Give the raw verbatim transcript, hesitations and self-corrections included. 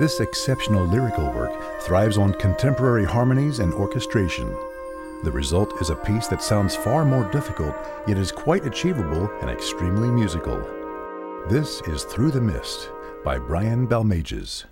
This exceptional lyrical work thrives on contemporary harmonies and orchestration. The result is a piece that sounds far more difficult, yet is quite achievable and extremely musical. This is Through the Mist by Brian Balmages.